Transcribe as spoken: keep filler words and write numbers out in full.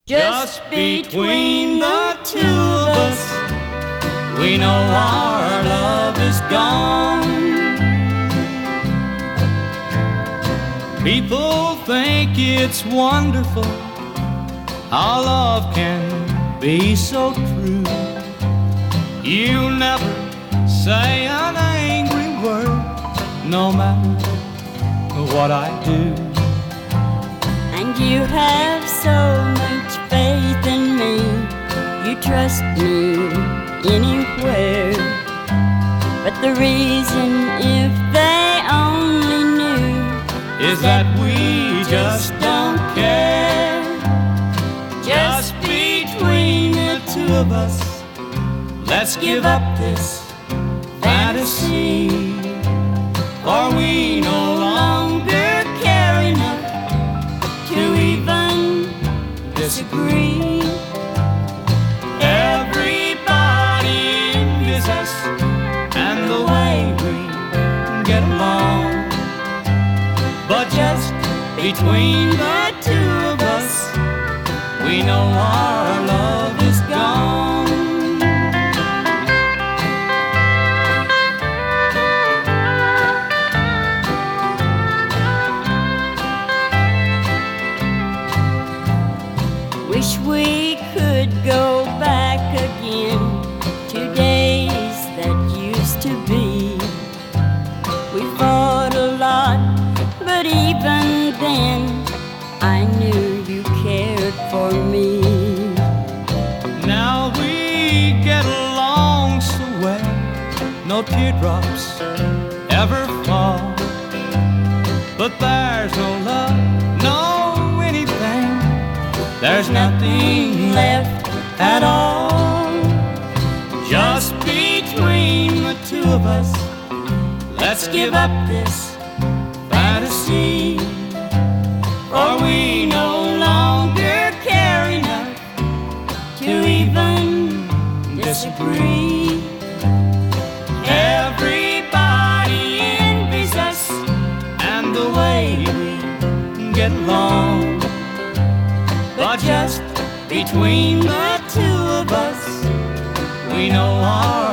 Just between the two of us, we know our love is gone. People think it's wonderful how love can be so true. You'll never say an angry word, no matter what I do. And you have so much faith in me, you trust me anywhere. But the reason, if they only knew, is that we just don't care. Just between the two of us, let's give up this fantasy, for we no longer care enough to even disagree. Everybody envies us and the way we get along, but just between the two of us, we know our love is gone. Wish we could go back again to days that used to be. We fought a lot, but even then I knew you cared for me. Now we get along so well, no teardrops ever fall. But there's no love, no anything, there's nothing left at all. Just between the two of us, let's give up this fantasy, for we no longer care enough to even disagree. Everybody envies us and the way we get along, but just between the two of us, we know our